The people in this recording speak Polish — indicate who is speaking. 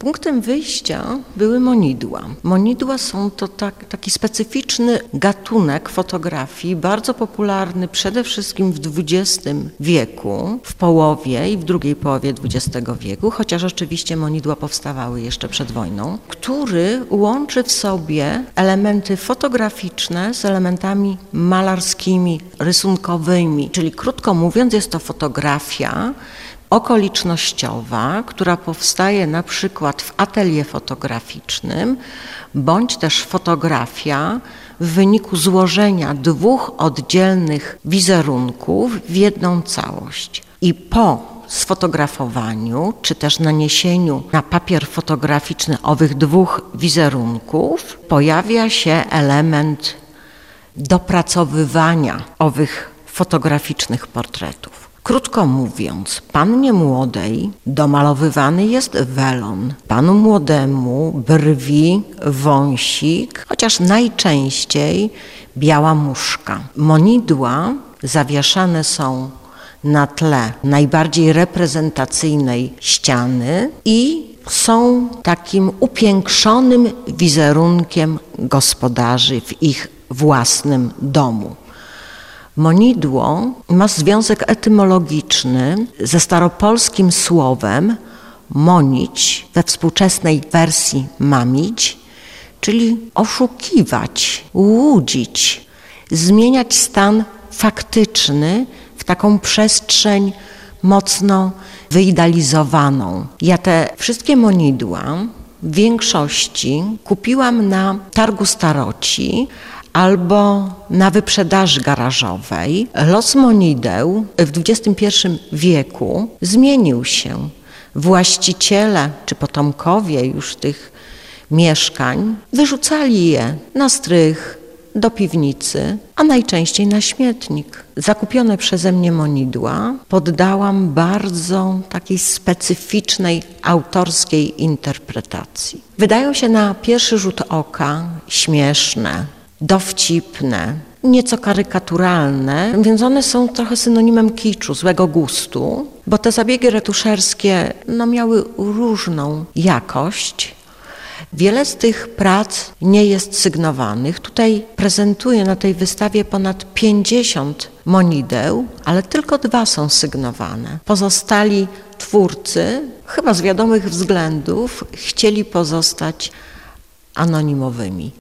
Speaker 1: Punktem wyjścia były monidła. Monidła są to taki specyficzny gatunek fotografii, bardzo popularny przede wszystkim w XX wieku, w połowie i w drugiej połowie XX wieku, chociaż oczywiście monidła powstawały jeszcze przed wojną, który łączy w sobie elementy fotograficzne z elementami malarskimi, rysunkowymi, czyli krótko mówiąc jest to fotografia okolicznościowa, która powstaje na przykład w atelier fotograficznym, bądź też fotografia w wyniku złożenia dwóch oddzielnych wizerunków w jedną całość. I po sfotografowaniu, czy też naniesieniu na papier fotograficzny owych dwóch wizerunków pojawia się element dopracowywania owych fotograficznych portretów. Krótko mówiąc, pannie młodej domalowywany jest welon, panu młodemu brwi, wąsik, chociaż najczęściej biała muszka. Monidła zawieszane są na tle najbardziej reprezentacyjnej ściany i są takim upiększonym wizerunkiem gospodarzy w ich własnym domu. Monidło ma związek etymologiczny ze staropolskim słowem monić, we współczesnej wersji mamić, czyli oszukiwać, łudzić, zmieniać stan faktyczny w taką przestrzeń mocno wyidealizowaną. Ja te wszystkie monidła w większości kupiłam na targu staroci albo na wyprzedaży garażowej. Los monideł w XXI wieku zmienił się. Właściciele czy potomkowie już tych mieszkań wyrzucali je na strych, do piwnicy, a najczęściej na śmietnik. Zakupione przeze mnie monidła poddałam bardzo takiej specyficznej, autorskiej interpretacji. Wydają się na pierwszy rzut oka śmieszne, dowcipne, nieco karykaturalne, więc one są trochę synonimem kiczu, złego gustu, bo te zabiegi retuszerskie miały różną jakość. Wiele z tych prac nie jest sygnowanych. Tutaj prezentuję na tej wystawie ponad 50 monideł, ale tylko 2 są sygnowane. Pozostali twórcy, chyba z wiadomych względów, chcieli pozostać anonimowymi.